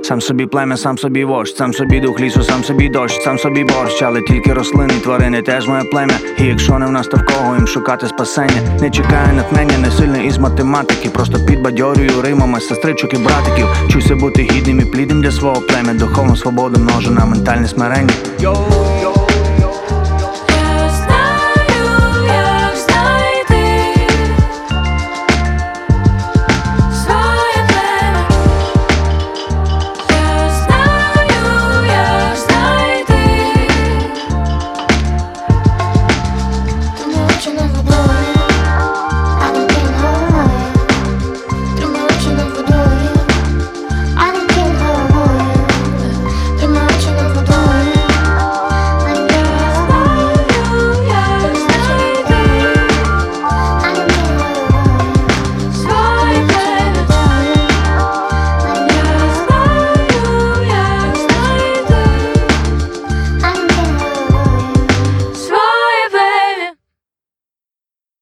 Сам собі плем'я, сам собі вождь, сам собі дух лісу, сам собі дощ, сам собі борщ. Але тільки рослини, тварини теж моє плем'я. І якщо не в нас, то в кого їм шукати спасення? Не чекаю натхнення, не сильне із математики. Просто підбадьорюю римами сестричок і братиків. Чуйся бути гідним і плідним для свого плем'я. Духовну свободу множу на ментальне смирення.